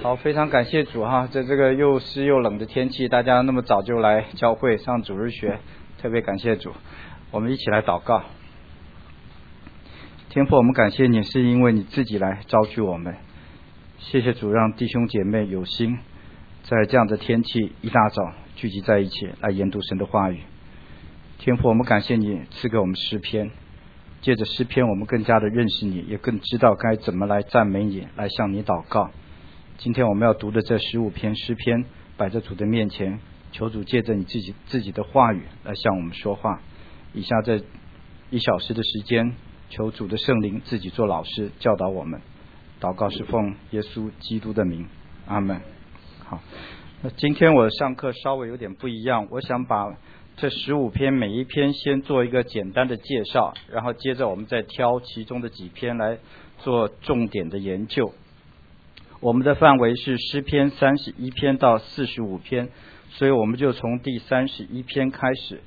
好，非常感谢主哈，在这个又湿又冷的天气，大家那么早就来教会上主日学，特别感谢主。我们一起来祷告。天父，我们感谢你，是因为你自己来招聚我们。谢谢主，让弟兄姐妹有心在这样的天气一大早聚集在一起来研读神的话语。天父，我们感谢你赐给我们诗篇，借着诗篇我们更加的认识你，也更知道该怎么来赞美你，来向你祷告。今天我们要读的这15篇诗篇摆在主的面前，求主借着你自己的话语来向我们说话。以下这1小时的时间，求主的圣灵自己做老师教导我们。祷告是奉耶稣基督的名，阿们。好，那今天我上课稍微有点不一样，我想把这15篇每一篇先做一个简单的介绍，然后接着我们再挑其中的几篇来做重点的研究。我们的范围是诗篇31篇到45篇，所以我们就从第31篇开始。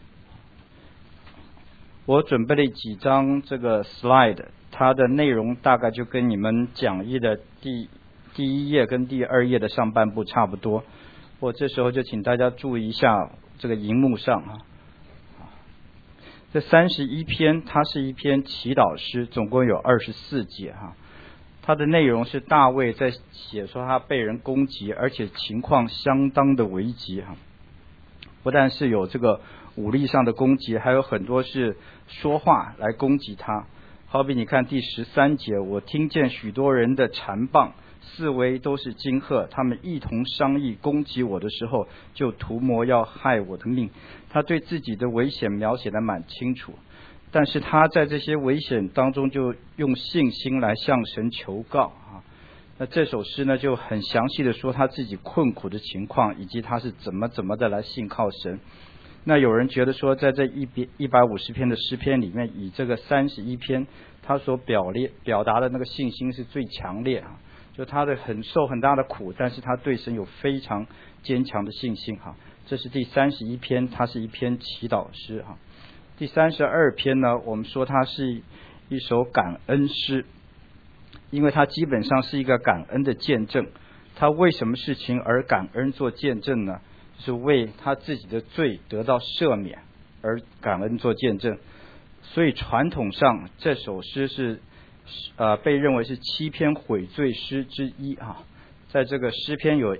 我准备了几张这个 slide， 它的内容大概就跟你们讲义的第1页跟第2页的上半部差不多。我这时候就请大家注意一下这个荧幕上啊。这31篇它是一篇祈祷诗，总共有24节哈。它的内容是大卫在写说他被人攻击，而且情况相当的危急哈。不但是有这个武力上的攻击，还有很多是说话来攻击他。好比你看第13节，我听见许多人的缠棒，四围都是金鹤，他们一同商议攻击我的时候，就图谋要害我的命。他对自己的危险描写得蛮清楚，但是他在这些危险当中就用信心来向神求告啊。那这首诗呢就很详细的说他自己困苦的情况，以及他是怎么的来信靠神。那有人觉得说，在这150篇的诗篇里面，以这个31篇他所表达的那个信心是最强烈啊，就他的受很大的苦，但是他对神有非常坚强的信心哈。这是第31篇，它是一篇祈祷诗哈。第32篇呢，我们说它是一首感恩诗，因为它基本上是一个感恩的见证。他为什么事情而感恩做见证呢？就是为他自己的罪得到赦免而感恩做见证。所以传统上这首诗是被认为是7篇悔罪诗之一啊。在这个诗篇有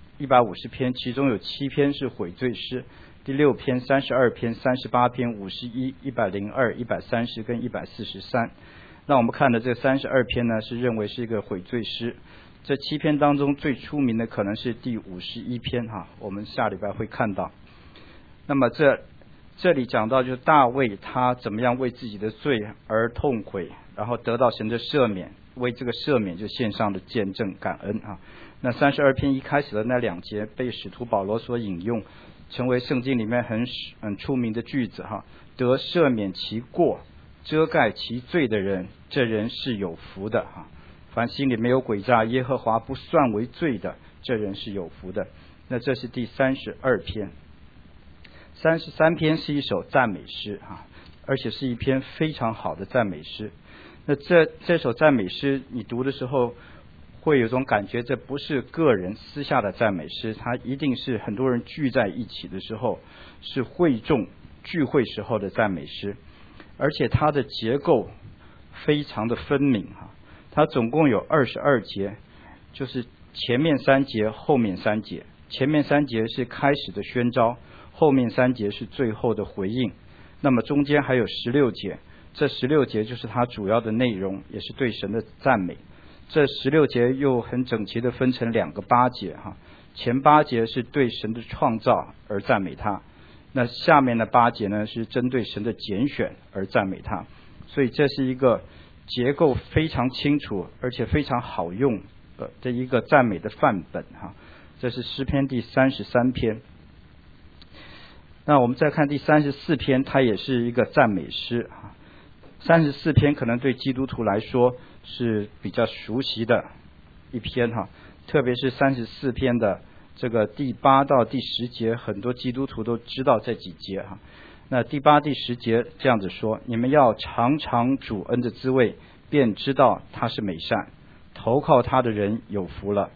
150篇，其中有7篇是悔罪诗，第6篇、32篇、38篇、51、102、130跟143。那我们看的这32篇呢，是认为是一个悔罪诗。这7篇当中最出名的可能是第51篇哈，我们下礼拜会看到。那么这里讲到就是大卫他怎么样为自己的罪而痛悔，然后得到神的赦免，为这个赦免就献上了见证感恩啊。那32篇一开始的那2节被使徒保罗所引用，成为圣经里面很出名的句子哈。得赦免其过，遮盖其罪的人，这人是有福的哈。凡心里没有诡诈，耶和华不算为罪的，这人是有福的。那这是第32篇。33篇是一首赞美诗啊，而且是一篇非常好的赞美诗。那这首赞美诗你读的时候会有种感觉，这不是个人私下的赞美诗，它一定是很多人聚在一起的时候，是会众聚会时候的赞美诗。而且它的结构非常的分明啊。它总共有22节，就是前面3节，后面3节。前面3节是开始的宣召，后面3节是最后的回应。那么中间还有16节，这16节就是它主要的内容，也是对神的赞美。这16节又很整齐的分成2个8节哈。前8节是对神的创造而赞美他，那下面的8节呢是针对神的拣选而赞美他。所以这是一个结构非常清楚而且非常好用的一个赞美的范本哈。这是诗篇第33篇。那我们再看第34篇，它也是一个赞美诗哈。34篇可能对基督徒来说是比较熟悉的一篇哈，特别是34篇的这个第8到第10节，很多基督徒都知道这几节哈。那第8、第10节这样子说：你们要尝尝主恩的滋味，便知道他是美善，投靠他的人有福了。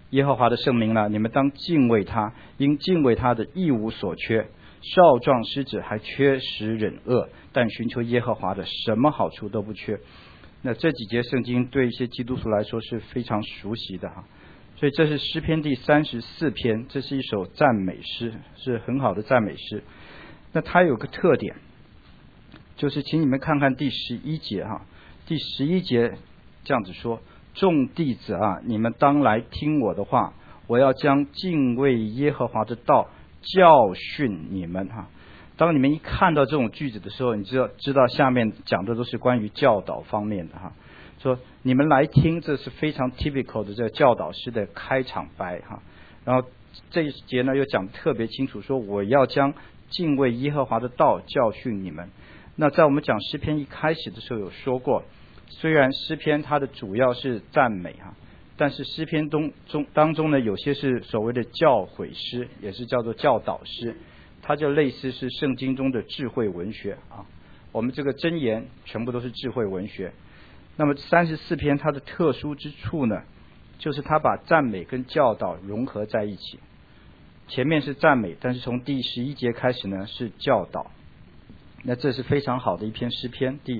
耶和华的圣名了，你们当敬畏他，因敬畏他的一无所缺。少壮狮子还缺食忍饿，但寻求耶和华的什么好处都不缺。那这几节圣经对一些基督徒来说是非常熟悉的哈，所以这是诗篇第34篇，这是一首赞美诗，是很好的赞美诗。那它有个特点，就是请你们看看第11节哈，第11节这样子说：众弟子啊，你们当来听我的话，我要将敬畏耶和华的道教训你们哈。当你们一看到这种句子的时候，你知道下面讲的都是关于教导方面的哈。说你们来听，这是非常 typical 的这个教导诗的开场白哈。然后这一节呢又讲特别清楚，说我要将敬畏耶和华的道教训你们。那在我们讲诗篇一开始的时候有说过，虽然诗篇它的主要是赞美哈，但是诗篇当中呢，有些是所谓的教诲诗，也是叫做教导诗，它就类似是圣经中的智慧文学啊。我们这个箴言全部都是智慧文学。那么34篇它的特殊之处呢，就是它把赞美跟教导融合在一起。前面是赞美，但是从第11节开始呢是教导。那这是非常好的一篇诗篇，第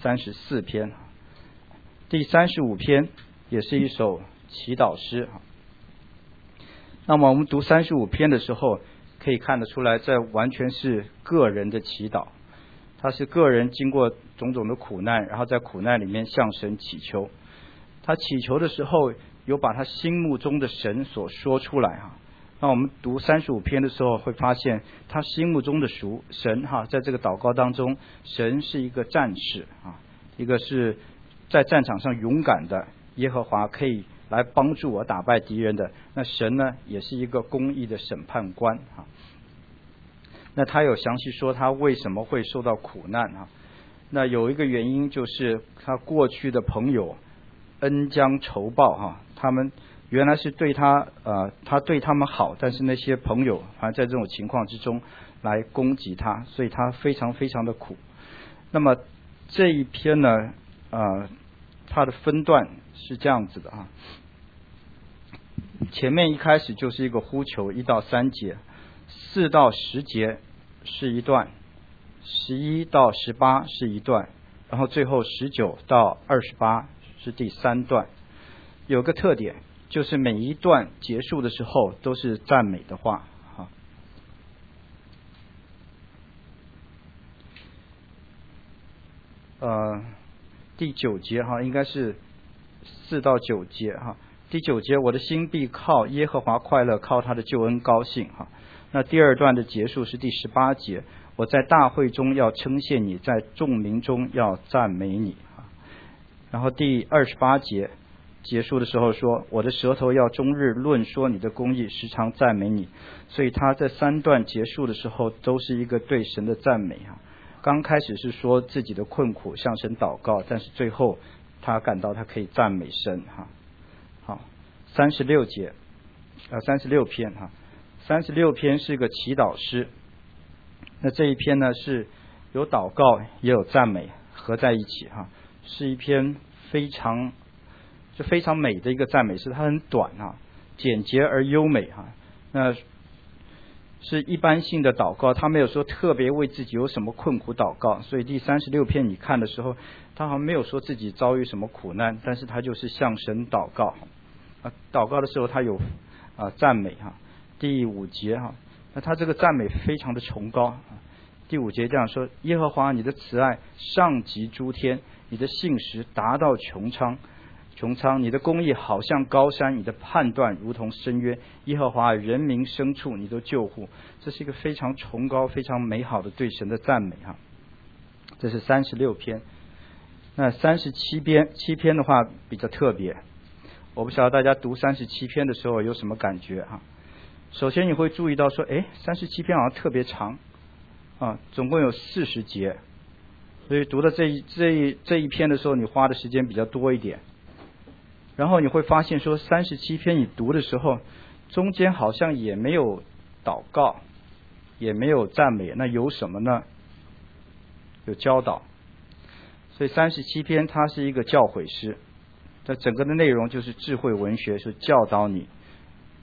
34篇。第35篇也是一首祈祷诗。那么我们读35篇的时候，可以看得出来，这完全是个人的祈祷。他是个人经过种种的苦难，然后在苦难里面向神祈求。他祈求的时候，有把他心目中的神所说出来哈。那我们读35篇的时候，会发现他心目中的神哈，在这个祷告当中，神是一个战士啊，一个是在战场上勇敢的耶和华，可以来帮助我打败敌人的。那神呢，也是一个公义的审判官啊。那他有详细说他为什么会受到苦难啊？那有一个原因就是他过去的朋友恩将仇报哈，他们原来是对他对他们好，但是那些朋友反正在这种情况之中来攻击他，所以他非常非常的苦。那么这一篇呢它的分段是这样子的啊，前面一开始就是一个呼求1到3节，4到10节是一段，11到18是一段，然后最后19到28是第3段。有个特点，就是每一段结束的时候都是赞美的话第9节哈，应该是4到9节哈。第9节，我的心必靠耶和华快乐，靠他的救恩高兴哈。那第2段的结束是第18节，我在大会中要称谢你，在众民中要赞美你哈。然后第28节结束的时候说，我的舌头要终日论说你的公义，时常赞美你。所以他这3段结束的时候都是一个对神的赞美哈。刚开始是说自己的困苦向神祷告，但是最后他感到他可以赞美神哈。好，36篇哈，36篇是个祈祷诗。那这一篇呢是有祷告也有赞美合在一起哈，是一篇非常美的一个赞美诗。它很短啊，简洁而优美哈。那是一般性的祷告，他没有说特别为自己有什么困苦祷告，所以第36篇你看的时候，他好像没有说自己遭遇什么苦难，但是他就是向神祷告祷告的时候他有赞美哈。第5节哈，那他这个赞美非常的崇高。第5节这样说，耶和华你的慈爱上及诸天，你的信实达到穹苍，你的公义好像高山，你的判断如同深渊，耶和华人民牲畜你都救护。这是一个非常崇高非常美好的对神的赞美哈。这是36篇。那7篇的话比较特别，我不晓得大家读37篇的时候有什么感觉哈。首先你会注意到说37篇好像特别长总共有40节，所以读的这一篇的时候你花的时间比较多一点。然后你会发现说37篇你读的时候中间好像也没有祷告也没有赞美，那有什么呢？有教导。所以37篇它是一个教诲诗，这整个的内容就是智慧文学，是教导你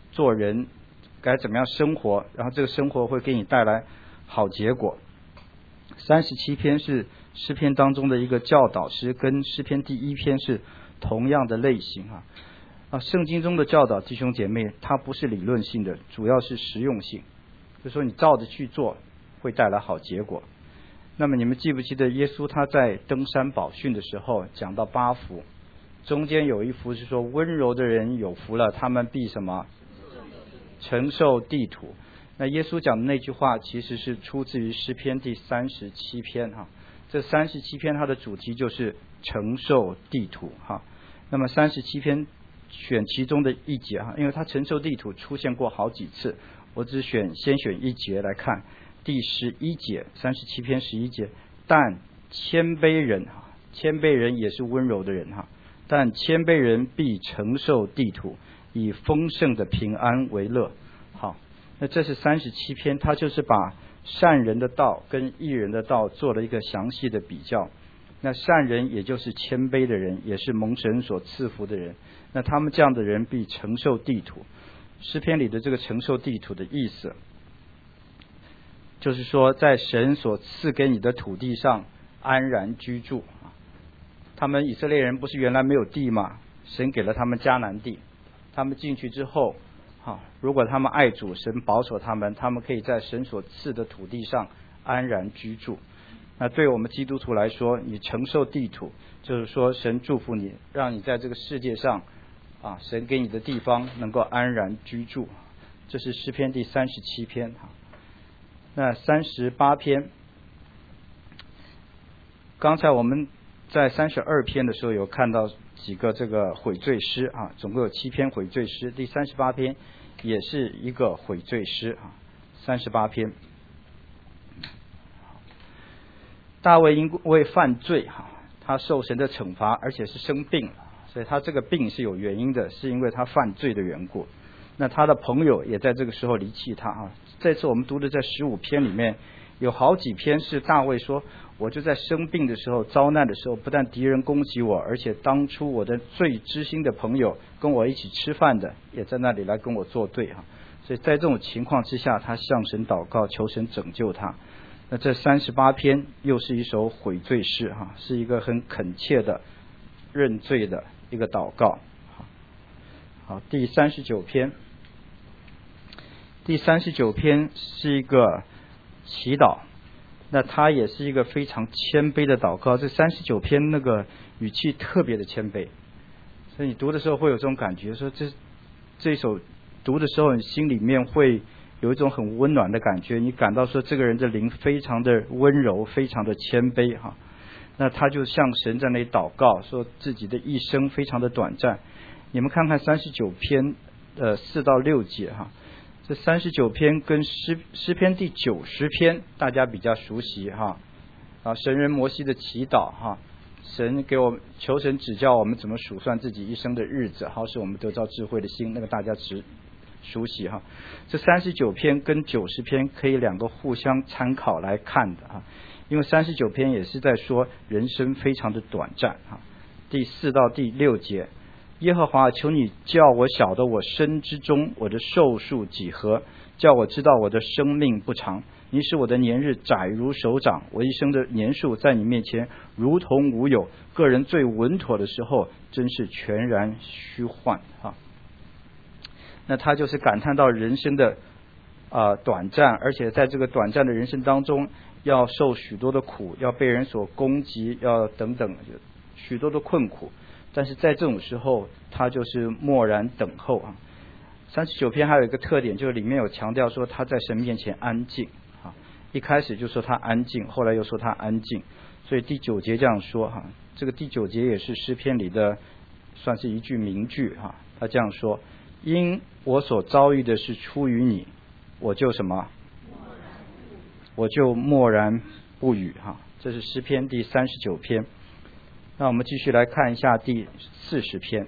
做人，该怎么样生活，然后这个生活会给你带来好结果。37篇是诗篇当中的一个教导诗，跟诗篇第1篇是同样的类型圣经中的教导，弟兄姐妹，它不是理论性的，主要是实用性，就是说你照着去做会带来好结果。那么你们记不记得耶稣他在登山宝训的时候讲到8福，中间有一福是说温柔的人有福了，他们必什么？承受地土。那耶稣讲的那句话其实是出自于诗篇第37篇这37篇它的主题就是承受地土那么37篇选其中的一节因为它承受地土出现过好几次，我只先选一节来看。第11节，37篇11节，但谦卑人也是温柔的人但谦卑人必承受地土，以丰盛的平安为乐。好，那这是37篇，它就是把善人的道跟义人的道做了一个详细的比较。那善人也就是谦卑的人，也是蒙神所赐福的人，那他们这样的人必承受地土。诗篇里的这个承受地土的意思，就是说在神所赐给你的土地上安然居住。他们以色列人不是原来没有地吗？神给了他们迦南地，他们进去之后如果他们爱主，神保守他们，他们可以在神所赐的土地上安然居住。那对我们基督徒来说，你承受地土，就是说神祝福你，让你在这个世界上神给你的地方能够安然居住。这是诗篇第37篇那38篇，刚才我们在32篇的时候有看到几个这个悔罪诗总共有7篇悔罪诗，第38篇也是一个悔罪诗38篇。大卫因为犯罪他受神的惩罚，而且是生病了，所以他这个病是有原因的，是因为他犯罪的缘故。那他的朋友也在这个时候离弃他这次我们读的在15篇里面有好几篇是大卫说，我就在生病的时候遭难的时候，不但敌人攻击我，而且当初我的最知心的朋友跟我一起吃饭的也在那里来跟我作对所以在这种情况之下，他向神祷告，求神拯救他。那这38篇又是一首悔罪诗是一个很恳切的认罪的一个祷告。好，第39篇是一个祈祷，那它也是一个非常谦卑的祷告。这39篇那个语气特别的谦卑，所以你读的时候会有这种感觉，说这首读的时候你心里面会有一种很温暖的感觉，你感到说这个人的灵非常的温柔，非常的谦卑那他就向神在那里祷告，说自己的一生非常的短暂。你们看看39篇4到6节这39篇跟诗篇第90篇大家比较熟悉神人摩西的祈祷神给我们求神指教我们怎么数算自己一生的日子，好使我们得到智慧的心，那个大家熟悉这39篇跟90篇可以两个互相参考来看的因为39篇也是在说人生非常的短暂第4到第6节，耶和华，求你叫我晓得我身之中我的寿数几何，叫我知道我的生命不长。你使我的年日窄如手掌，我一生的年数在你面前如同无有。个人最稳妥的时候，真是全然虚幻那他就是感叹到人生的短暂，而且在这个短暂的人生当中，要受许多的苦，要被人所攻击，要等等许多的困苦。但是在这种时候，他就是默然等候39篇还有一个特点，就是里面有强调说他在神面前安静一开始就说他安静，后来又说他安静，所以第9节这样说这个第9节也是诗篇里的算是一句名句他这样说，因我所遭遇的是出于你，我就什么？我就默然不语这是诗篇第39篇。那我们继续来看一下第40篇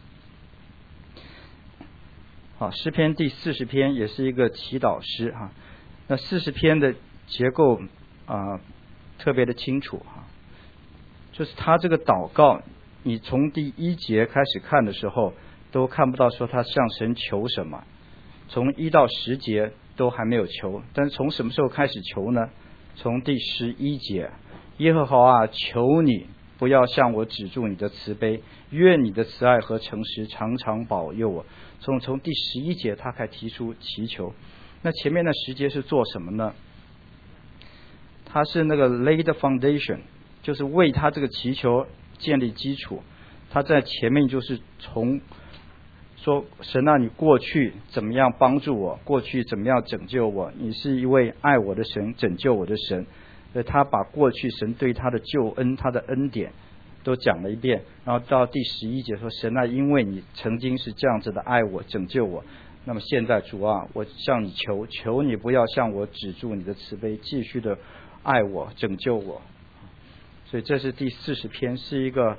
诗篇第40篇也是一个祈祷诗那40篇的结构特别的清楚就是他这个祷告，你从第1节开始看的时候都看不到说他向神求什么， 从1到10节都还没有求，但是从什么时候开始求呢？从第11节，耶和华啊，求你不要向我止住你的慈悲，愿你的慈爱和诚实常常保佑我。从第11节他才提出祈求。那前面的10节是做什么呢？他是那个 lay the foundation， 就是为他这个祈求建立基础。他在前面就是从说，神啊，你过去怎么样帮助我，过去怎么样拯救我，你是一位爱我的神，拯救我的神。所以他把过去神对他的救恩，他的恩典都讲了一遍。然后到第11节说，神啊，因为你曾经是这样子的爱我，拯救我，那么现在主啊，我向你求你不要向我止住你的慈悲，继续的爱我，拯救我。所以这是第40篇，是一个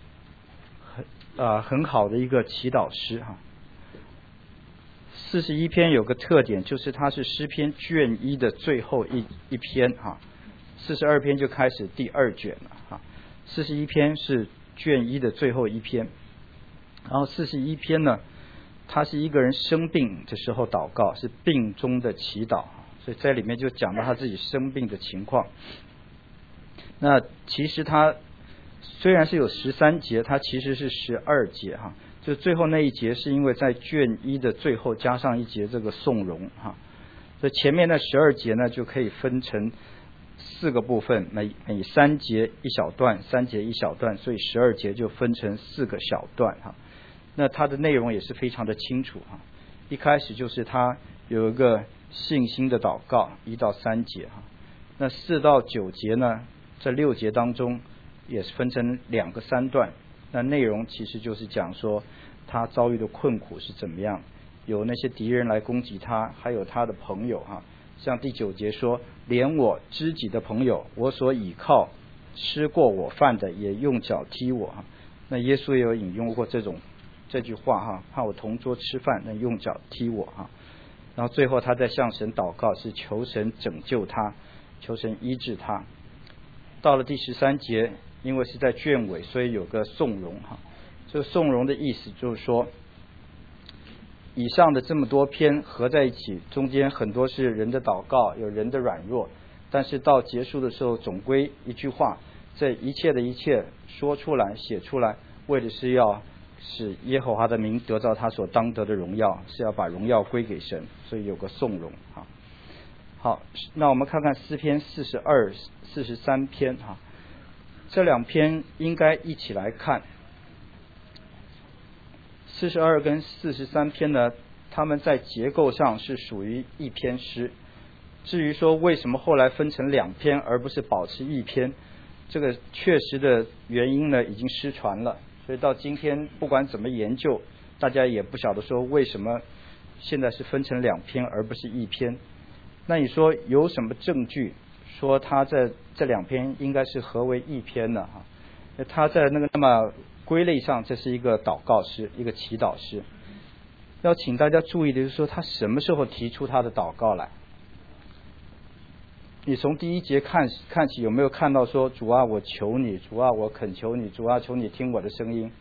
很好的一个祈祷诗哈。41篇有个特点，就是它是诗篇卷1的最后一篇哈。42篇就开始第2卷了哈。41篇是卷1的最后一篇，然后41篇呢，他是一个人生病的时候祷告，是病中的祈祷，所以在里面就讲到他自己生病的情况。那其实他虽然是有13节，它其实是12节哈，就最后那一节是因为在卷1的最后加上一节这个颂荣哈，所以前面那12节呢就可以分成4个部分，每3节一小段，3节一小段，所以12节就分成4个小段哈。那它的内容也是非常的清楚哈。一开始就是他有一个信心的祷告，1到3节哈。那4到9节呢，这6节当中也是分成2个3段。那内容其实就是讲说他遭遇的困苦是怎么样，有那些敌人来攻击他，还有他的朋友哈。像第9节说，连我知己的朋友，我所倚靠吃过我饭的，也用脚踢我哈。那耶稣也有引用过这句话哈，怕我同桌吃饭，那用脚踢我哈。然后最后他在向神祷告，是求神拯救他，求神医治他。到了第13节，因为是在卷尾，所以有个颂荣哈。这个颂荣的意思就是说，以上的这么多篇合在一起，中间很多是人的祷告，有人的软弱，但是到结束的时候，总归一句话，这一切的一切说出来写出来，为的是要使耶和华的名得到他所当得的荣耀，是要把荣耀归给神，所以有个颂荣哈。好，那我们看看诗篇42、43篇哈，这2篇应该一起来看。42跟43篇呢，他们在结构上是属于一篇诗。至于说为什么后来分成2篇而不是保持1篇，这个确实的原因呢已经失传了，所以到今天不管怎么研究，大家也不晓得说为什么现在是分成2篇而不是1篇。那你说有什么证据说他在这2篇应该是合为1篇呢？他在那么归类上，这是一个祷告诗，一个祈祷诗。要请大家注意的就是说，他什么时候提出他的祷告来？你从第1节看起，有没有看到说，主啊，我求你，主啊，我恳求你，主啊，求你听我的声音？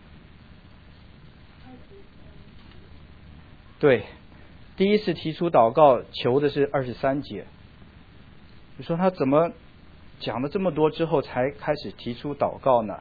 对，第一次提出祷告求的是23节。你说他怎么讲了这么多之后才开始提出祷告呢？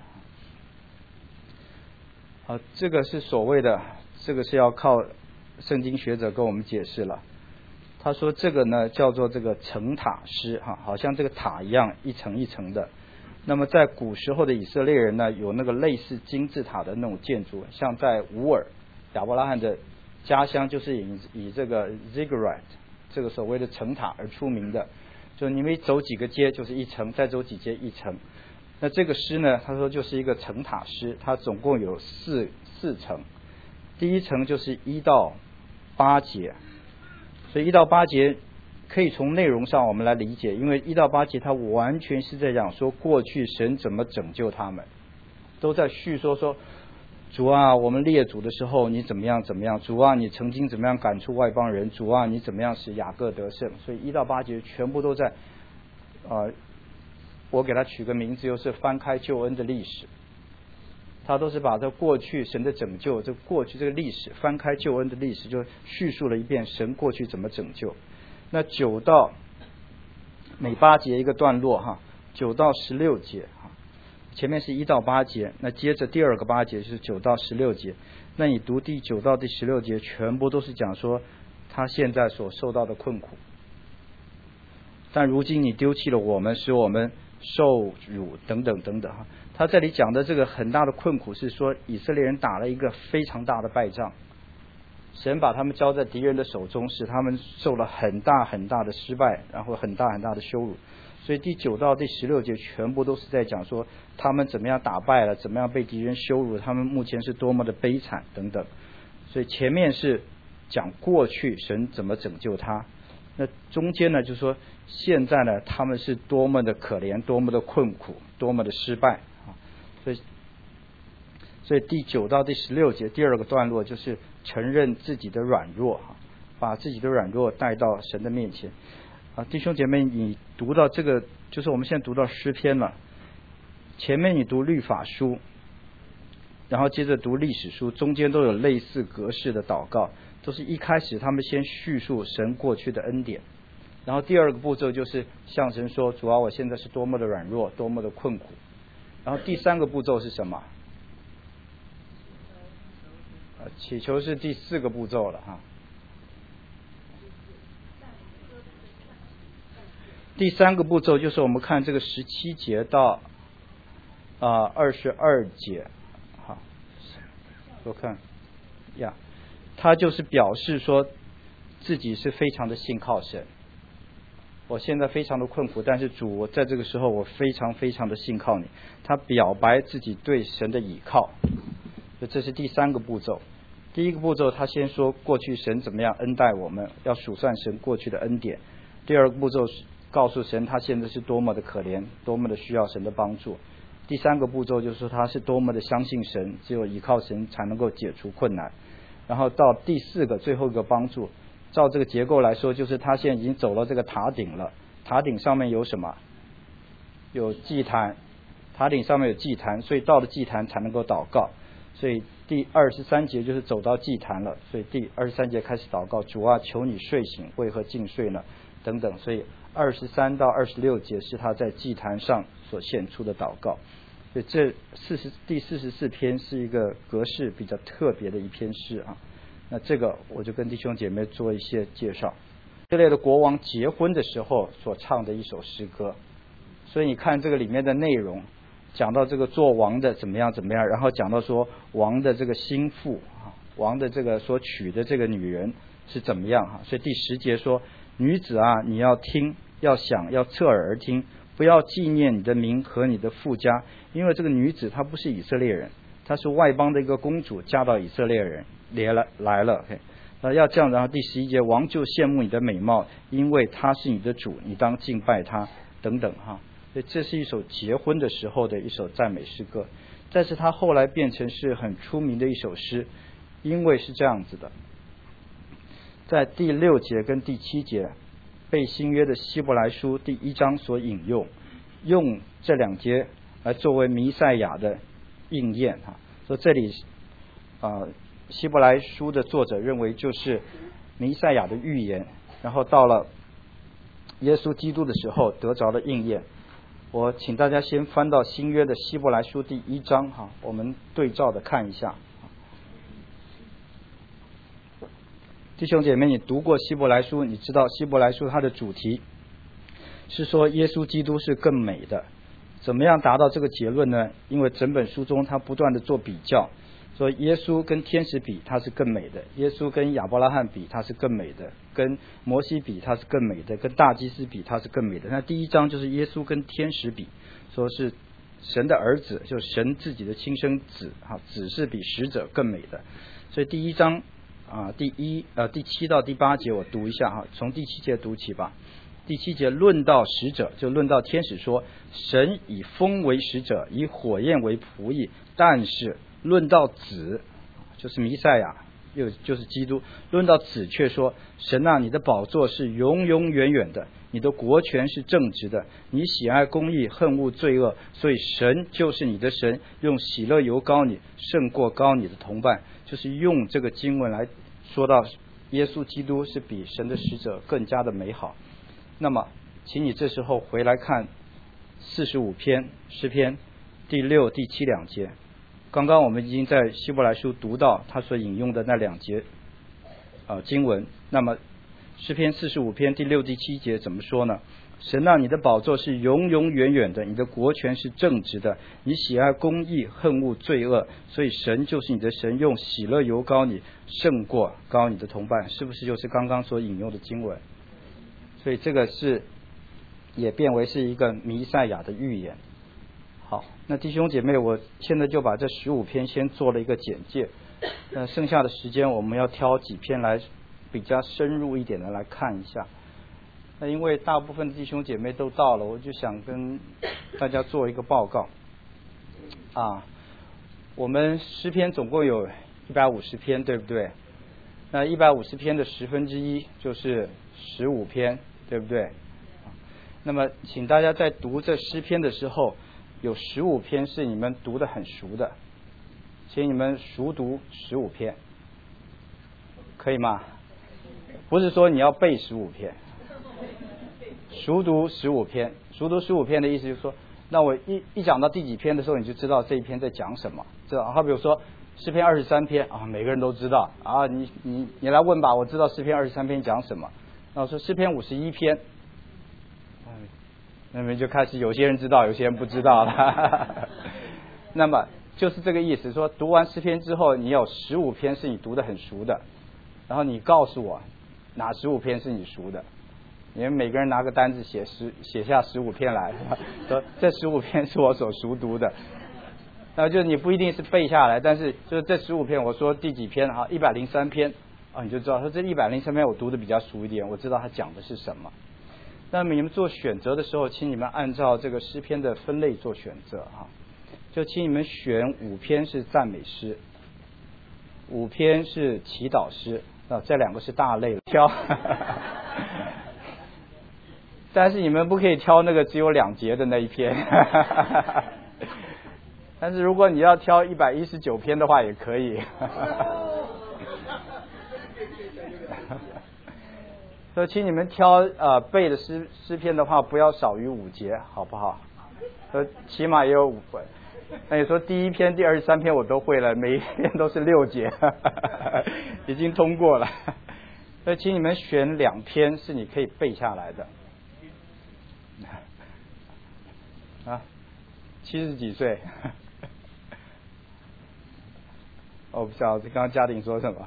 这个是所谓的，这个是要靠圣经学者跟我们解释了。他说这个呢叫做这个层塔诗哈，好像这个塔一样一层一层的。那么在古时候的以色列人呢，有那个类似金字塔的那种建筑，像在乌尔亚伯拉罕的家乡就是以这个 ziggurat 这个所谓的层塔而出名的，就你们走几个街就是一层，再走几街一层。那这个诗呢，他说就是一个层塔诗，它总共有四层。第一层就是1到8节，所以1到8节可以从内容上我们来理解，因为1到8节它完全是在讲说过去神怎么拯救他们，都在叙说主啊，我们列祖的时候你怎么样怎么样，主啊，你曾经怎么样赶出外邦人，主啊，你怎么样使雅各得胜。所以1到8节全部都在我给他取个名字，又是翻开救恩的历史。 他都是把这过去神的拯救，这过去这个历史，翻开救恩的历史，就叙述了一遍神过去怎么拯救。那9到每8节一个段落哈，9到16节哈，前面是1到8节，那接着第2个8节就是9到16节。那你读第9到第16节，全部都是讲说他现在所受到的困苦。但如今你丢弃了我们，使我们受辱等等等等哈。他这里讲的这个很大的困苦是说，以色列人打了一个非常大的败仗，神把他们交在敌人的手中，使他们受了很大很大的失败，然后很大很大的羞辱。所以第9到第16节全部都是在讲说他们怎么样打败了，怎么样被敌人羞辱，他们目前是多么的悲惨等等。所以前面是讲过去神怎么拯救他，那中间呢就是说现在呢他们是多么的可怜，多么的困苦，多么的失败啊。所以第9到第16节第2个段落就是承认自己的软弱，把自己的软弱带到神的面前啊。弟兄姐妹，你读到这个，就是我们现在读到诗篇了，前面你读律法书，然后接着读历史书，中间都有类似格式的祷告，都是一开始他们先叙述神过去的恩典，然后第2个步骤就是向神说，主啊，我现在是多么的软弱，多么的困苦。然后第3个步骤是什么？祈求是第4个步骤了哈。第3个步骤就是我们看这个17节到22节，好，我看呀，他就是表示说自己是非常的信靠神。我现在非常的困苦，但是主，我在这个时候我非常非常的信靠你。他表白自己对神的倚靠，这是第3个步骤。第1个步骤他先说过去神怎么样恩待我们，要数算神过去的恩典。第2个步骤是告诉神他现在是多么的可怜，多么的需要神的帮助。第3个步骤就是说他是多么的相信神，只有依靠神才能够解除困难。然后到第4个最后一个帮助，照这个结构来说，就是他现在已经走到这个塔顶了，塔顶上面有什么？有祭坛，塔顶上面有祭坛，所以到了祭坛才能够祷告。所以第23节就是走到祭坛了，所以第23节开始祷告，主啊，求你睡醒，为何尽睡呢？等等。所以23到26节是他在祭坛上所献出的祷告。所以这第44篇是一个格式比较特别的一篇诗啊。那这个我就跟弟兄姐妹做一些介绍。这类的国王结婚的时候所唱的一首诗歌，所以你看这个里面的内容，讲到这个做王的怎么样怎么样，然后讲到说王的这个心腹啊，王的这个所娶的这个女人是怎么样啊。所以第10节说，女子啊，你要听，要想，要侧耳而听，不要纪念你的名和你的父家，因为这个女子她不是以色列人，她是外邦的一个公主，嫁到以色列人来了。要这样，然后第11节，王就羡慕你的美貌，因为他是你的主，你当敬拜他等等哈。所以这是一首结婚的时候的一首赞美诗歌，但是他后来变成是很出名的一首诗，因为是这样子的，在第6节跟第7节被新约的希伯来书第1章所引用，用这2节来作为弥赛亚的应验哈。所以这里希伯来书的作者认为就是弥赛亚的预言，然后到了耶稣基督的时候得着了应验。我请大家先翻到新约的希伯来书第1章哈，我们对照的看一下。弟兄姐妹，你读过希伯来书，你知道希伯来书它的主题是说耶稣基督是更美的。怎么样达到这个结论呢？因为整本书中他不断的做比较，说耶稣跟天使比他是更美的，耶稣跟亚伯拉罕比他是更美的，跟摩西比他是更美的，跟大祭司比他是更美的。那第1章就是耶稣跟天使比，说是神的儿子，就是神自己的亲生子啊，子是比使者更美的。所以第1章第7到第8节我读一下哈，从第7节读起吧。第7节论到使者，就论到天使说，神以风为使者，以火焰为仆役，但是论到子，就是弥赛亚， 就是基督。论到子却说，神啊，你的宝座是永永远远的，你的国权是正直的，你喜爱公义，恨恶罪恶，所以神就是你的神，用喜乐油膏你，胜过膏你的同伴。就是用这个经文来说到耶稣基督是比神的使者更加的美好。那么请你这时候回来看45篇诗篇第6、第7两节。刚刚我们已经在希伯来书读到他所引用的那2节经文。那么诗篇45篇第6、第7节怎么说呢？神啊，你的宝座是永永远远的，你的国权是正直的，你喜爱公义，恨恶罪恶，所以神就是你的神，用喜乐油膏你，胜过膏你的同伴。是不是就是刚刚所引用的经文？所以这个是也变为是一个弥赛亚的预言。好，那弟兄姐妹，我现在就把这15篇先做了一个简介，那剩下的时间我们要挑几篇来比较深入一点的来看一下。那因为大部分的弟兄姐妹都到了，我就想跟大家做一个报告我们诗篇总共有150篇，对不对？那150篇的1/10就是15篇，对不对？那么请大家在读这诗篇的时候，有15篇是你们读得很熟的，请你们熟读15篇，可以吗？不是说你要背15篇，熟读15篇。熟读15篇的意思就是说，那我一讲到第几篇的时候，你就知道这一篇在讲什么，知道？好比如说诗篇23篇每个人都知道你来问吧，我知道诗篇23篇讲什么。那我说诗篇51篇，那么就开始有些人知道，有些人不知道了。那么就是这个意思，说读完诗篇之后，你有15篇是你读得很熟的，然后你告诉我哪15篇是你熟的。你们每个人拿个单子写下15篇来，说这15篇是我所熟读的。那就你不一定是背下来，但是就是这15篇，我说第几篇103篇你就知道说这103篇我读的比较熟一点，我知道它讲的是什么。那么你们做选择的时候，请你们按照这个诗篇的分类做选择就请你们选5篇是赞美诗，5篇是祈祷诗这2个是大类挑。但是你们不可以挑那个只有2节的那一篇。但是如果你要挑119篇的话也可以。所以请你们挑背的诗篇的话，不要少于5节，好不好？起码也有5分。那你说第1篇、第23篇我都会了，每一篇都是6节，已经通过了。所以请你们选2篇是你可以背下来的。70几岁？我不知道，刚刚嘉玲说什么？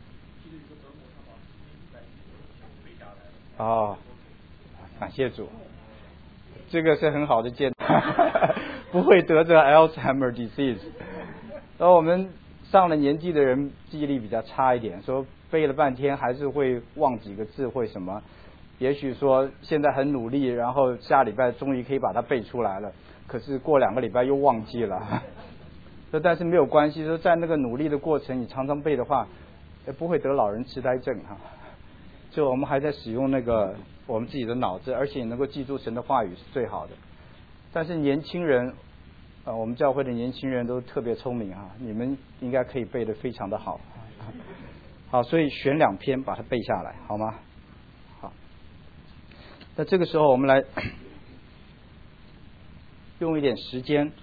感谢主，这个是很好的见，不会得这 Alzheimer disease。然后我们上了年纪的人记忆力比较差一点，说背了半天还是会忘几个字，会什么？也许说现在很努力，然后下礼拜终于可以把它背出来了，可是过2个礼拜又忘记了。但是没有关系，说在那个努力的过程，你常常背的话，不会得老人痴呆症就我们还在使用那个我们自己的脑子，而且能够记住神的话语是最好的。但是年轻人我们教会的年轻人都特别聪明你们应该可以背得非常的好。好，所以选2篇把它背下来，好吗？好，那这个时候我们来用一点时间，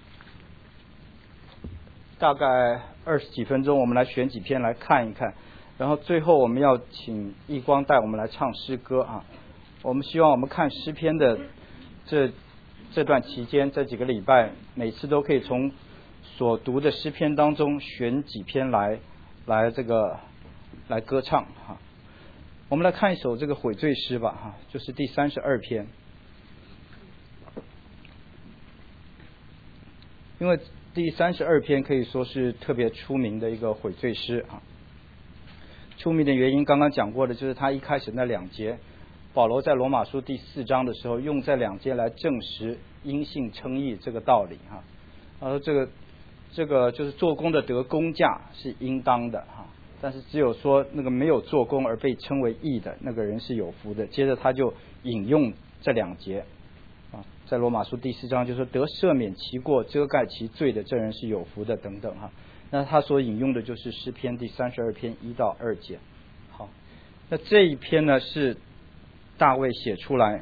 大概20几分钟，我们来选几篇来看一看，然后最后我们要请义光带我们来唱诗歌我们希望我们看诗篇的这段期间，这几个礼拜，每次都可以从所读的诗篇当中选几篇来歌唱我们来看一首这个悔罪诗吧就是第32篇。因为第32篇可以说是特别出名的一个悔罪诗出名的原因刚刚讲过的，就是他一开始那2节，保罗在罗马书第4章的时候用这2节来证实因信称义这个道理这个就是做工的得工价是应当的但是只有说那个没有做工而被称为义的那个人是有福的。接着他就引用这2节啊，在罗马书第4章就说得赦免其过遮盖其罪的这人是有福的等等哈。那他所引用的就是诗篇第32篇1到2节。好，那这一篇呢是大卫写出来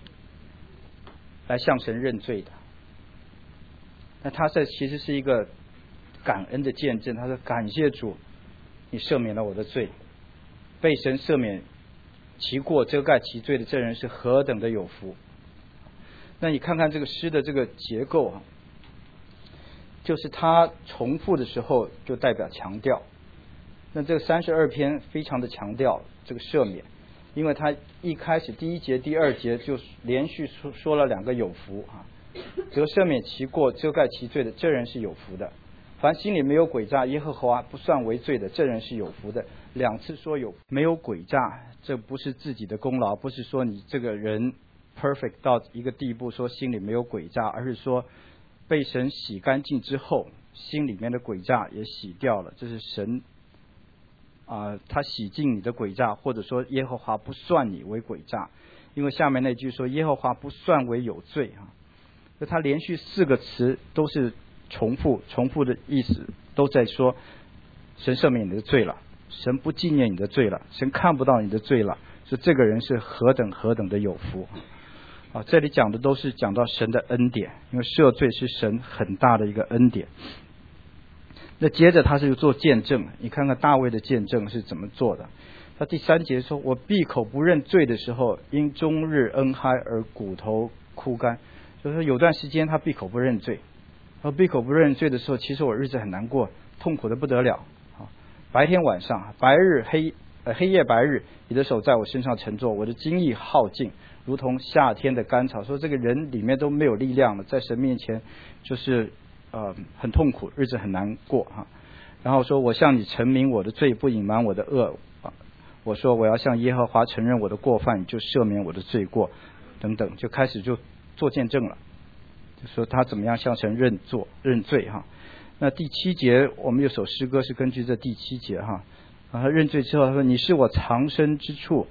向神认罪的。那他这其实是一个感恩的见证，他说感谢主，你赦免了我的罪，被神赦免其过遮盖其罪的这人是何等的有福。那你看看这个诗的这个结构啊，就是他重复的时候就代表强调。那这个32篇非常的强调这个赦免，因为他一开始第1节第2节就连续说了2个有福啊，得赦免其过遮盖其罪的这人是有福的，凡心里没有诡诈耶和华不算为罪的这人是有福的。2次说有没有诡诈，这不是自己的功劳，不是说你这个人 perfect 到一个地步说心里没有诡诈，而是说被神洗干净之后心里面的诡诈也洗掉了，这是神他洗净你的诡诈，或者说耶和华不算你为诡诈。因为下面那句说耶和华不算为有罪啊，就他连续4个词都是重复的意思都在说神赦免你的罪了，神不纪念你的罪了，神看不到你的罪了，说这个人是何等的有福啊！这里讲的都是讲到神的恩典，因为赦罪是神很大的一个恩典。那接着他是做见证，你看看大卫的见证是怎么做的。他第3节说我闭口不认罪的时候因终日恩嗨而骨头枯干，就是说有段时间他闭口不认罪，闭口不认罪的时候其实我日子很难过，痛苦的不得了，白天晚上黑夜白日你的手在我身上乘坐，我的精力耗尽如同夏天的干草，说这个人里面都没有力量了，在神面前就是很痛苦，日子很难过哈。然后说我向你陈明我的罪，不隐瞒我的恶，我说我要向耶和华承认我的过犯，就赦免我的罪过等等，就开始就做见证了，就说他怎么样向神认罪哈。那第7节我们有首诗歌是根据这第7节哈，他认罪之后他说你是我藏身之处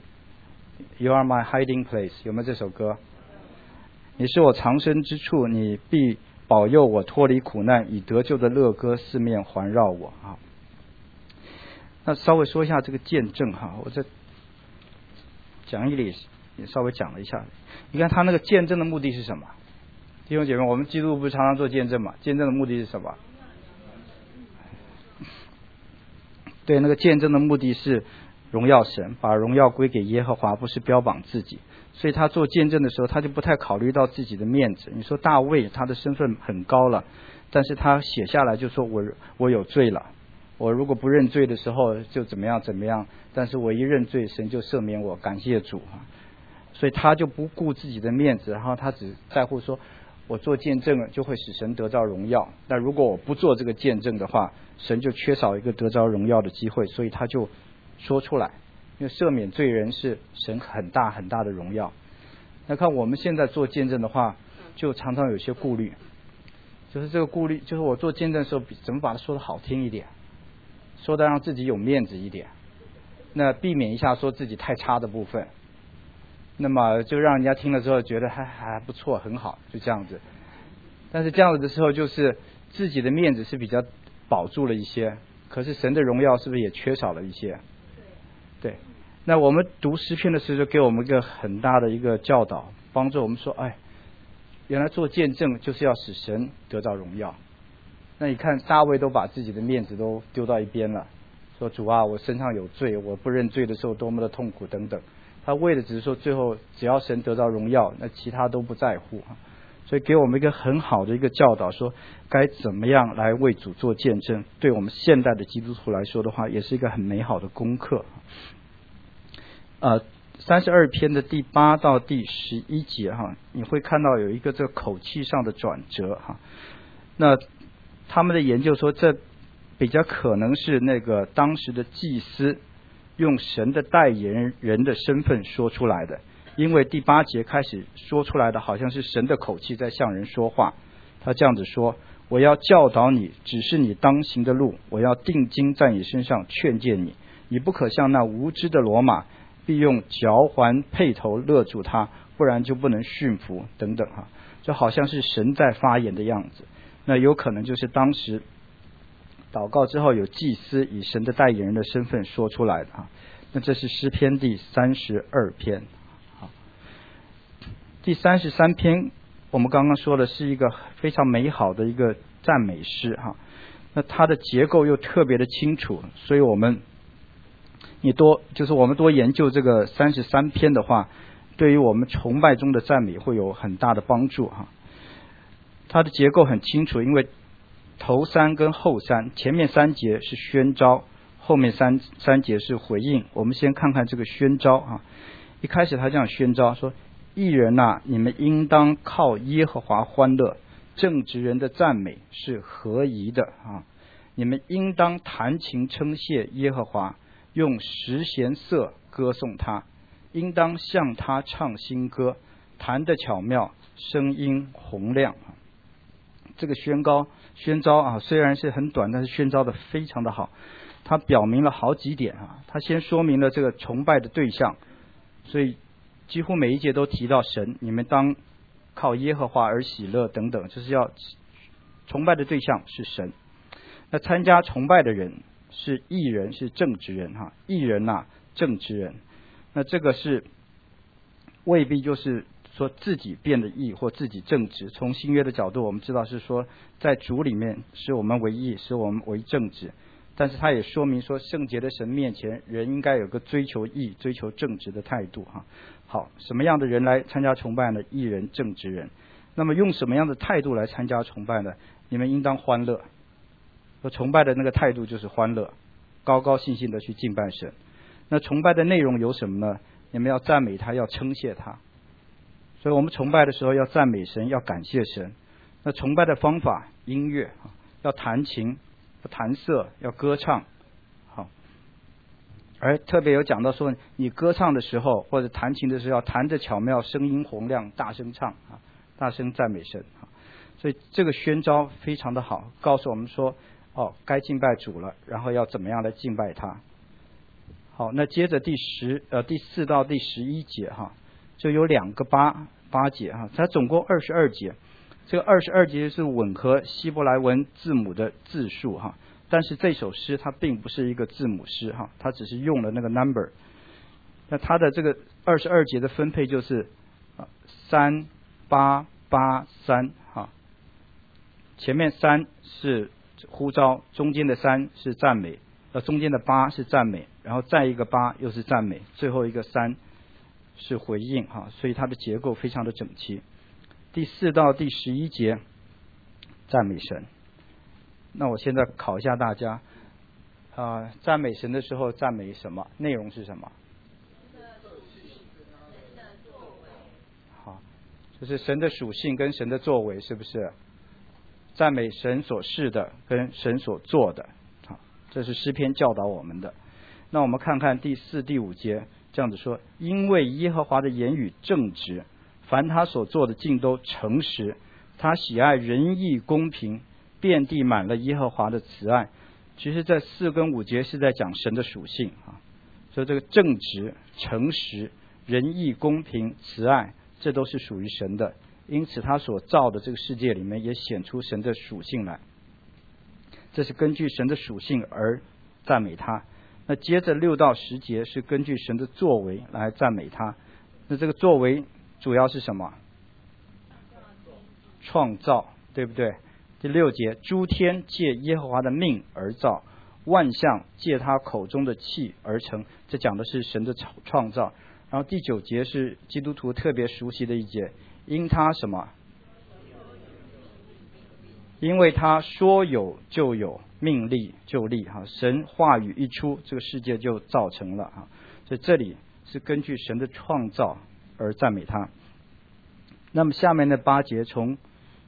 You are my hiding place， 有没有这首歌？你是我藏身之处，你必保佑我脱离苦难，以得救的乐歌四面环绕我啊。那稍微说一下这个见证哈，我在讲义里也稍微讲了一下。你看他那个见证的目的是什么？弟兄姐妹，我们基督徒不是常常做见证嘛？见证的目的是什么？对，那个见证的目的是荣耀神，把荣耀归给耶和华，不是标榜自己。所以他做见证的时候他就不太考虑到自己的面子。你说大卫他的身份很高了，但是他写下来就说我有罪了，我如果不认罪的时候就怎么样，但是我一认罪神就赦免我，感谢主。所以他就不顾自己的面子，然后他只在乎说我做见证就会使神得到荣耀，那如果我不做这个见证的话，神就缺少一个得着荣耀的机会，所以他就说出来，因为赦免罪人是神很大的荣耀。那看我们现在做见证的话就常常有些顾虑，就是这个顾虑就是我做见证的时候怎么把它说得好听一点，说得让自己有面子一点，那避免一下说自己太差的部分，那么就让人家听了之后觉得还不错很好，就这样子。但是这样子的时候就是自己的面子是比较保住了一些，可是神的荣耀是不是也缺少了一些？对，那我们读诗篇的时候就给我们一个很大的一个教导，帮助我们说原来做见证就是要使神得到荣耀。那你看大卫都把自己的面子都丢到一边了，说主啊我身上有罪，我不认罪的时候多么的痛苦等等，他为的只是说最后只要神得到荣耀，那其他都不在乎。所以给我们一个很好的一个教导，说该怎么样来为主做见证，对我们现代的基督徒来说的话也是一个很美好的功课。32篇的第8到第11节你会看到有一个这个口气上的转折那他们的研究说这比较可能是那个当时的祭司用神的代言人的身份说出来的，因为第8节开始说出来的好像是神的口气在向人说话。他这样子说， 我要教导你，指示你当行的路，我要定睛在你身上劝诫你，你不可像那无知的骡马，必用嚼环辔头勒住他，不然就不能驯服等等哈，就好像是神在发言的样子。那有可能就是当时祷告之后有祭司以神的代言人的身份说出来的哈。那这是诗篇第32篇。好，第33篇我们刚刚说的是一个非常美好的一个赞美诗哈。那它的结构又特别的清楚，所以我们多研究这个33篇的话，对于我们崇拜中的赞美会有很大的帮助哈。它的结构很清楚，因为头3跟后3，前面3节是宣召，后面三节是回应。我们先看看这个宣召啊。一开始他这样宣召说：义人啊，你们应当靠耶和华欢乐，正直人的赞美是合宜的啊。你们应当弹琴称谢耶和华，用十弦瑟歌颂他，应当向他唱新歌，弹得巧妙，声音洪亮。这个宣召啊，虽然是很短，但是宣召的非常的好。他表明了好几点啊，他先说明了这个崇拜的对象，所以几乎每一节都提到神，你们当靠耶和华而喜乐等等，就是要崇拜的对象是神。那参加崇拜的人是义人，是正直人哈，义人啊，正直人。那这个是未必就是说自己变得义或自己正直。从新约的角度，我们知道是说在主里面使我们为义，使我们为正直。但是他也说明说，圣洁的神面前，人应该有个追求义、追求正直的态度哈。好，什么样的人来参加崇拜呢？义人、正直人。那么用什么样的态度来参加崇拜呢？你们应当欢乐。崇拜的那个态度就是欢乐，高高兴兴的去敬拜神。那崇拜的内容有什么呢？你们要赞美他，要称谢他。所以我们崇拜的时候要赞美神，要感谢神。那崇拜的方法，音乐，要弹琴，要弹瑟，要歌唱。好，而特别有讲到说，你歌唱的时候或者弹琴的时候，要弹得巧妙，声音洪亮，大声唱啊，大声赞美神。所以这个宣召非常的好，告诉我们说，该敬拜主了，然后要怎么样来敬拜他。好，那接着第4到第11节哈，就有2个八节哈，它总共22节。这个22节是吻合希伯来文字母的字数哈，但是这首诗它并不是一个字母诗哈，它只是用了那个 number。那它的这个22节的分配就是3、8、8、3哈，前面3是呼召，中间的3是赞美，中间的8是赞美，然后再一个8又是赞美，最后一个3是回应哈，所以它的结构非常的整齐。第4到第11节赞美神。那我现在考一下大家，赞美神的时候赞美什么？内容是什么？好，就是神的属性跟神的作为，是不是？赞美神所示的跟神所做的，好，这是诗篇教导我们的。那我们看看第4、第5节，这样子说：因为耶和华的言语正直，凡他所做的尽都诚实，他喜爱仁义公平，遍地满了耶和华的慈爱。其实这4跟5节是在讲神的属性啊，所以这个正直、诚实、仁义公平、慈爱，这都是属于神的。因此他所造的这个世界里面也显出神的属性来，这是根据神的属性而赞美他。那接着6到10节是根据神的作为来赞美他。那这个作为主要是什么？创造，对不对？第6节，诸天借耶和华的命而造，万象借他口中的气而成，这讲的是神的创造。然后第9节是基督徒特别熟悉的一节，因他什么？因为他说有就有，命立就立哈，神话语一出，这个世界就造成了哈。所以这里是根据神的创造而赞美他。那么下面的8节从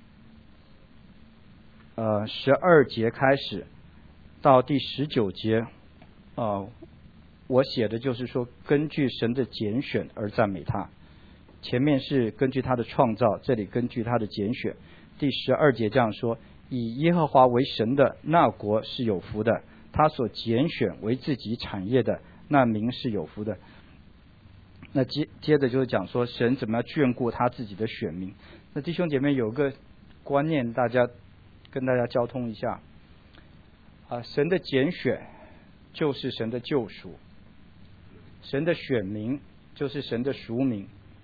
12节开始到第19节，我写的就是说根据神的拣选而赞美他。前面是根据他的创造，这里根据他的拣选。第12节这样说： 以耶和华为神的那国是有福的，他所拣选为自己产业的那民是有福的。那接着就是讲说神怎么样眷顾他自己的选民。那弟兄姐妹有个观念，跟大家交通一下神的拣选就是神的救赎，神的选民就是神的赎民。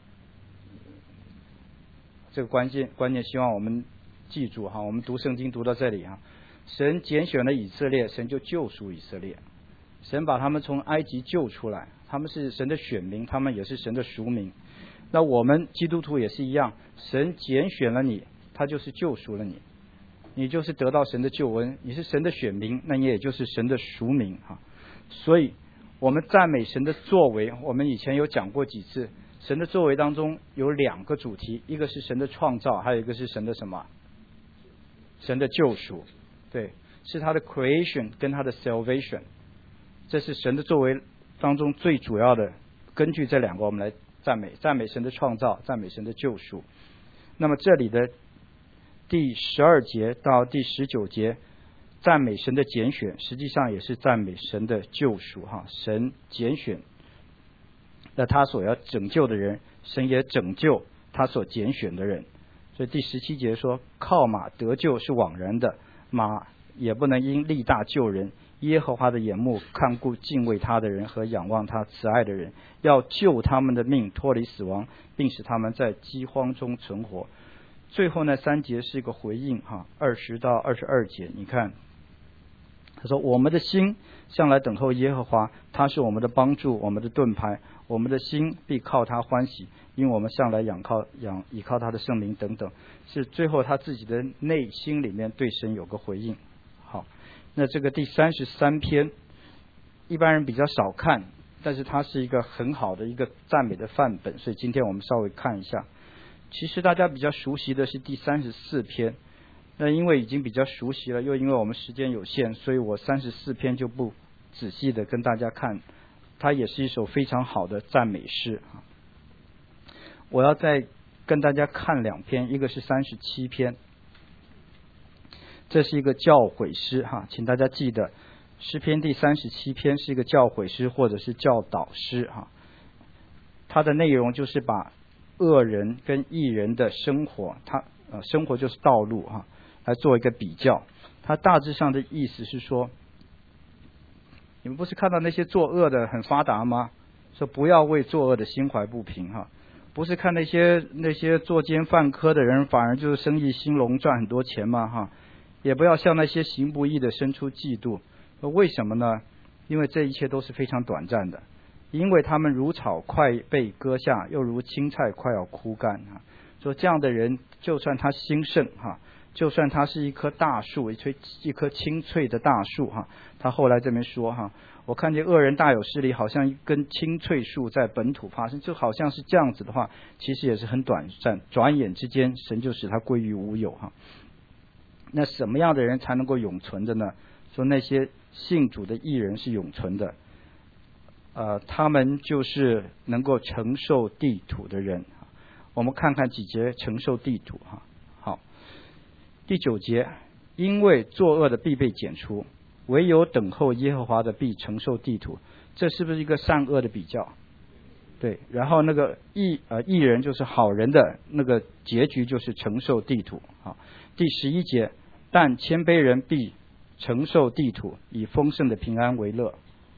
这个关键希望我们记住我们读圣经读到这里神拣选了以色列，神就救赎以色列，神把他们从埃及救出来，他们是神的选民，他们也是神的赎民。那我们基督徒也是一样，神拣选了你，他就是救赎了你，你就是得到神的救恩，你是神的选民，那你也就是神的赎民所以我们赞美神的作为，我们以前有讲过几次，神的作为当中有2个主题，一个是神的创造，还有一个是神的什么？神的救赎。对，是他的 creation 跟他的 salvation， 这是神的作为当中最主要的。根据这2个我们来赞美神的创造，赞美神的救赎。那么这里的第12节到第19节赞美神的拣选，实际上也是赞美神的救赎神拣选那他所要拯救的人，神也拯救他所拣选的人。所以第17节说，靠马得救是枉然的，马也不能因力大救人。耶和华的眼目看顾敬畏他的人和仰望他慈爱的人，要救他们的命脱离死亡，并使他们在饥荒中存活。最后那3节是一个回应20到22节，你看他说，我们的心向来等候耶和华，他是我们的帮助，我们的盾牌，我们的心必靠他欢喜，因为我们向来倚靠他的圣名等等，是最后他自己的内心里面对神有个回应。好，那这个第33篇一般人比较少看，但是它是一个很好的一个赞美的范本，所以今天我们稍微看一下。其实大家比较熟悉的是第34篇，那因为已经比较熟悉了，又因为我们时间有限，所以我34篇就不仔细的跟大家看。它也是一首非常好的赞美诗我要再跟大家看2篇，一个是37篇，这是一个教诲诗请大家记得诗篇第37篇是一个教诲诗或者是教导诗它的内容就是把恶人跟义人的生活，生活就是道路来做一个比较。它大致上的意思是说，你们不是看到那些作恶的很发达吗？说不要为作恶的心怀不平不是看那些作奸犯科的人反而就是生意兴隆赚很多钱吗也不要向那些行不义的生出嫉妒。为什么呢？因为这一切都是非常短暂的，因为他们如草快被割下，又如青菜快要枯干说这样的人就算他兴盛就算他是一棵大树，一棵青翠的大树他后来这边说我看见恶人大有势力，好像一根青翠树在本土发生，就好像是这样子的话，其实也是很短暂，转眼之间神就使他归于无有那什么样的人才能够永存的呢？说那些信主的义人是永存的他们就是能够承受地土的人。我们看看几节承受地土好，第9节，因为作恶的必被剪除，唯有等候耶和华的必承受地土。这是不是一个善恶的比较？对，然后那个义人就是好人的那个结局就是承受地土第11节，但谦卑人必承受地土，以丰盛的平安为乐。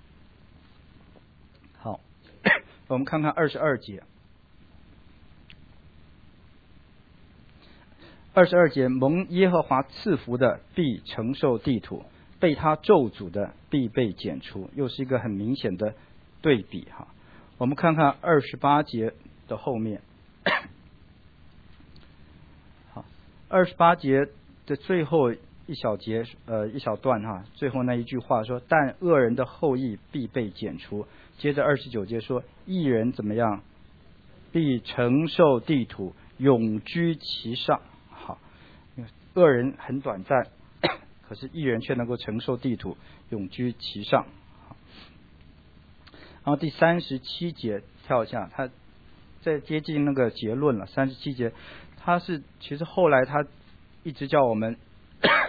好我们看看22节。22节，蒙耶和华赐福的必承受地土，被他咒诅的必被剪除。又是一个很明显的对比我们看看28节的后面好，28节的最后一小节一小段最后那一句话说，但恶人的后裔必被剪除。接着29节说，义人怎么样？必承受地土，永居其上。好，恶人很短暂，可是义人却能够承受地土，永居其上。然后第37节跳一下，他在接近那个结论了。37节，他是其实后来他一直叫我们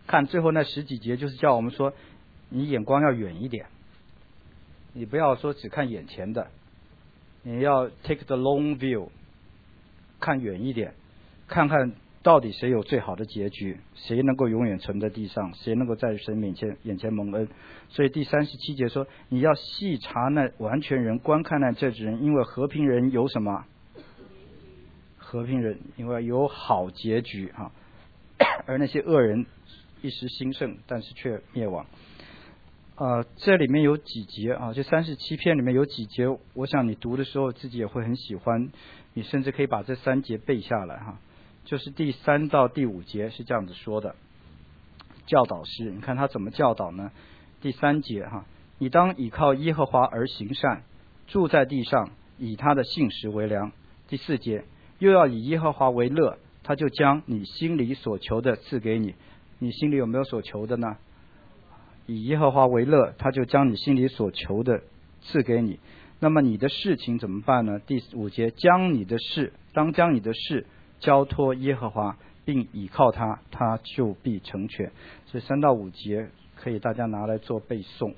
看最后那10几节，就是叫我们说，你眼光要远一点，你不要说只看眼前的，你要 take the long view， 看远一点，看看到底谁有最好的结局，谁能够永远存在地上，谁能够在神眼前蒙恩。所以第37节说，你要细查那完全人，观看那正直人，因为和平人有什么？和平人因为有好结局啊，而那些恶人一时兴盛，但是却灭亡。这里面有几节啊，这37篇里面有几节，我想你读的时候自己也会很喜欢，你甚至可以把这3节背下来哈。就是第3到第5节是这样子说的，教导师，你看他怎么教导呢？第3节哈，你当倚靠耶和华而行善，住在地上，以他的信实为粮。第4节，又要以耶和华为乐，他就将你心里所求的赐给你。你心里有没有所求的呢？以耶和华为乐，他就将你心里所求的赐给你。那么你的事情怎么办呢？第5节，将你的事交托耶和华，并倚靠他，他就必成全。所以3到5节可以大家拿来做背诵。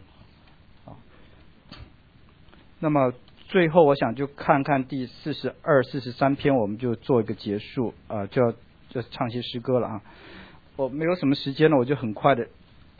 那么最后我想就看看第42、43篇，我们就做一个结束就唱些诗歌了啊。我没有什么时间了，我就很快的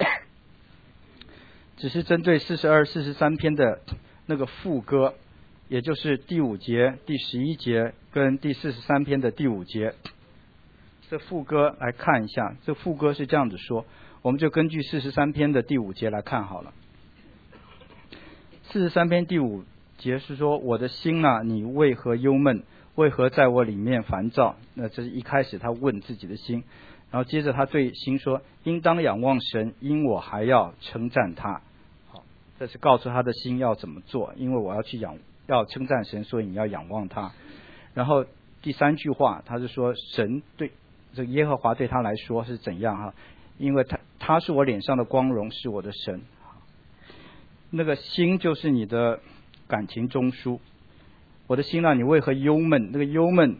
只是针对42、43篇的那个副歌，也就是第5节、第11节跟第43篇的第5节，这副歌来看一下。这副歌是这样子说，我们就根据43篇的第5节来看好了。43篇第5节是说，我的心啊，你为何忧闷？为何在我里面烦躁？那这是一开始他问自己的心，然后接着他对心说，应当仰望神，因我还要称赞他。好，这是告诉他的心要怎么做，因为我要称赞神，所以你要仰望他。然后第3句话，他是说神对这个耶和华对他来说是怎样哈？因为他是我脸上的光荣，是我的神。那个心就是你的感情中枢。我的心啊，你为何忧闷？那个忧闷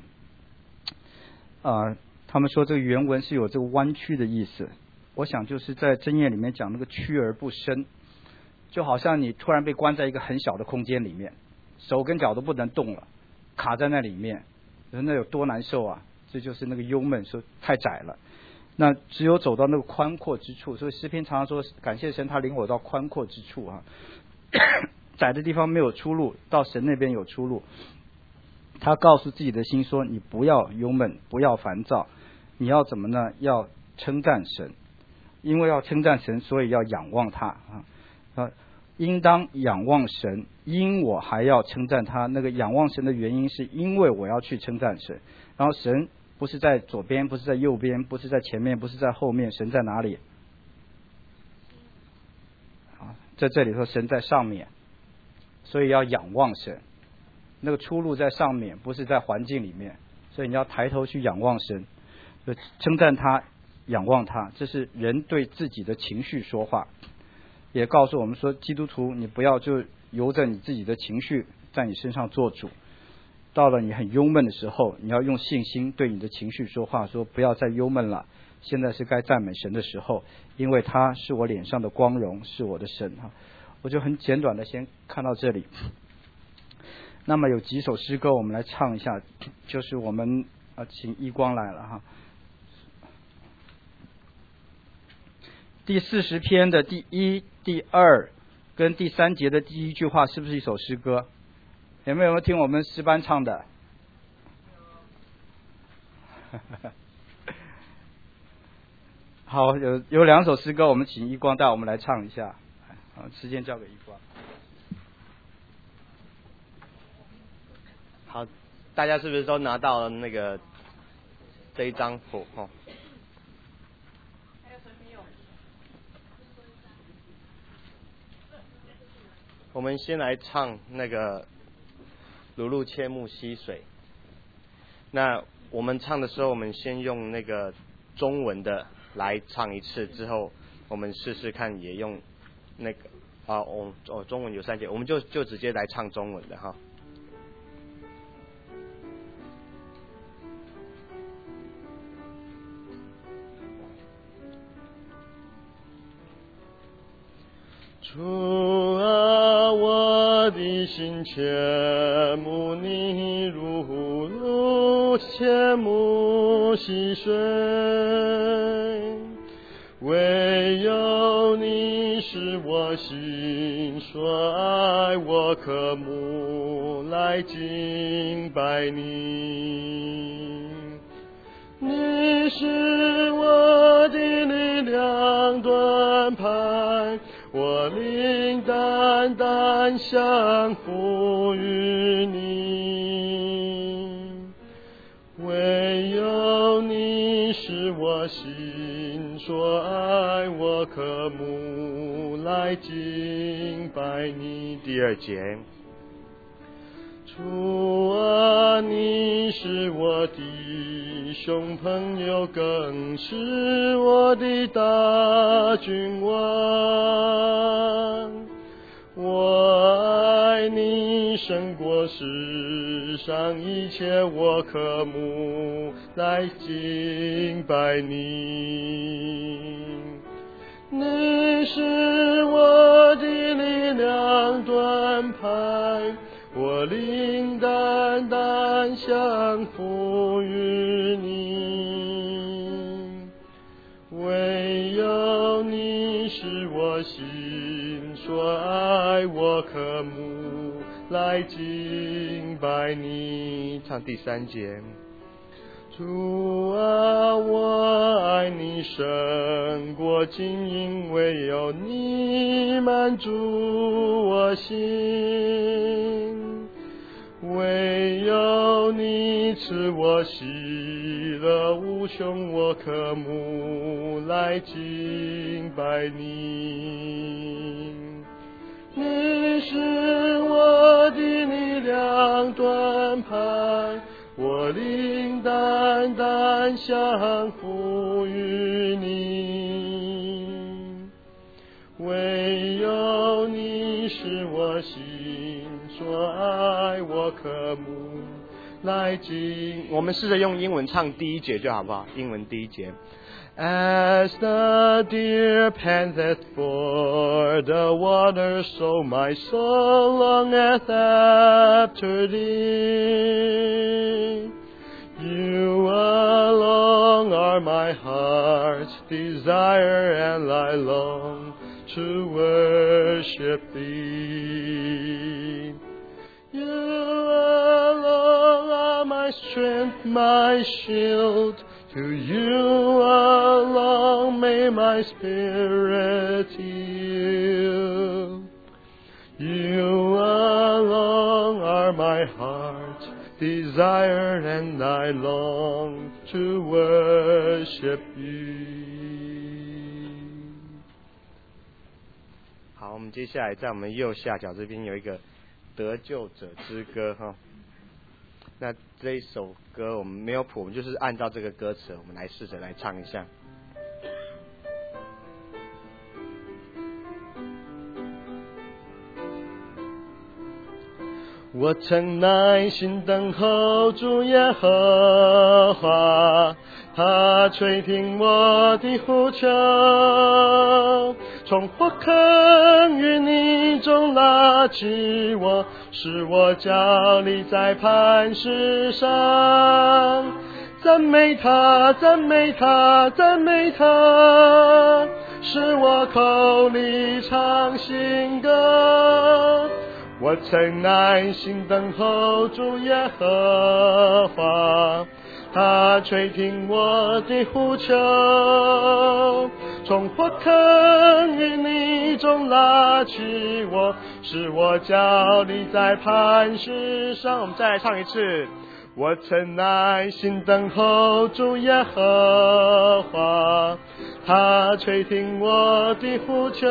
他们说这个原文是有这个弯曲的意思。我想就是在箴言里面讲那个屈而不伸，就好像你突然被关在一个很小的空间里面，手跟脚都不能动了，卡在那里面，那有多难受啊！这就是那个忧闷，说太窄了。那只有走到那个宽阔之处，所以诗篇常常说感谢神，他领我到宽阔之处啊。窄的地方没有出路，到神那边有出路。他告诉自己的心说，你不要忧闷，不要烦躁，你要怎么呢？要称赞神，因为要称赞神，所以要仰望他应当仰望神，因我还要称赞他。那个仰望神的原因是因为我要去称赞神，然后神不是在左边，不是在右边，不是在前面，不是在后面，神在哪里？在这里说神在上面，所以要仰望神。那个出路在上面，不是在环境里面，所以你要抬头去仰望神，就称赞他，仰望他。这是人对自己的情绪说话，也告诉我们说，基督徒你不要就由着你自己的情绪在你身上做主。到了你很忧闷的时候，你要用信心对你的情绪说话，说不要再忧闷了，现在是该赞美神的时候，因为他是我脸上的光荣，是我的神我就很简短的先看到这里。那么有几首诗歌我们来唱一下，就是我们请一光来了第40篇的第1、第2跟第3节的第1句话是不是一首诗歌？有没有听我们诗班唱的？好，有2首诗歌，我们请一光带我们来唱一下。时间交给一光。 好，大家是不是都拿到了那个这一张谱我们先来唱那个如露切木溪水。那我们唱的时候，我们先用那个中文的来唱一次，之后我们试试看也用那个中文有3节，我们就直接来唱中文的哈。 主啊，我的心切慕你，如切慕溪水。唯有你使我心所爱，我渴慕来敬拜你。你是我的力量盾牌，我灵单单降服于你。唯有你使我心所爱，我渴慕来敬拜你。第二节，主啊，你是我弟兄朋友，更是我的大君王。我爱你胜过世上一切，我渴慕来敬拜你。你是我的力量盾牌，我灵单单降服于你。唯有你使我心所爱，我渴慕来敬拜你。唱第三节。主啊，我爱你胜过金银，唯有你满足我心。唯有你赐我喜乐无穷，我渴慕来敬拜你。你是我的力量盾牌，我灵单单降服于你。唯有你使我心所爱，我渴慕来敬。我们试着用英文唱第一节就好不好？英文第一节。As the deer panteth for the water, so my soul longeth after thee. You alone are my heart's desire, and I long to worship thee. You alone are my strength, my shield. To you alone may my spirit yield. You alone are my heart's desire, and I long to worship you. 好，我们接下来在我们右下角这边有一个得救者之歌哈。那这一首歌我们没有谱，我们就是按照这个歌词，我们来试着来唱一下。我曾耐心等候主耶和华，他垂听我的呼求，从火坑与泥中拉起我，使我脚立在磐石上。赞美他，赞美他，赞美他，使我口里唱新歌。我曾耐心等候主耶和华，他垂听我的呼求，从火坑与泥中拉起我，使我脚立在磐石上。我们再来唱一次。我曾耐心等候主耶和华，他垂听我的呼求，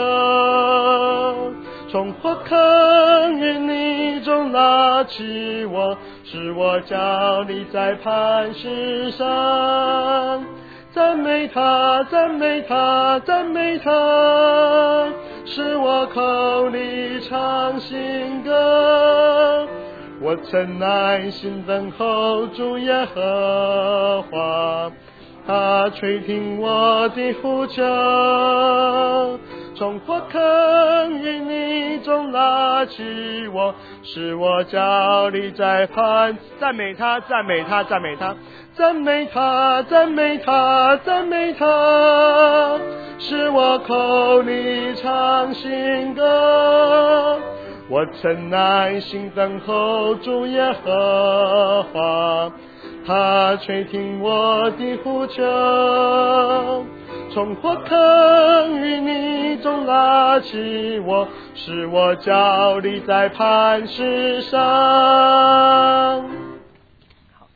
从火坑与泥中拉起我，使我脚立在磐石上。赞美他，赞美他，赞美他，使我口里唱新歌。我曾耐心等候主耶和华，他垂听我的呼求， 从火坑淤泥中拉起我，使我脚立在磐。赞美他，赞美他，赞美他，赞美他，赞美他，赞美他，使我口里唱新歌。我曾耐心等候主耶和华，他垂听我的呼求。从火坑淤泥中拉起我，使我脚立在磐石上。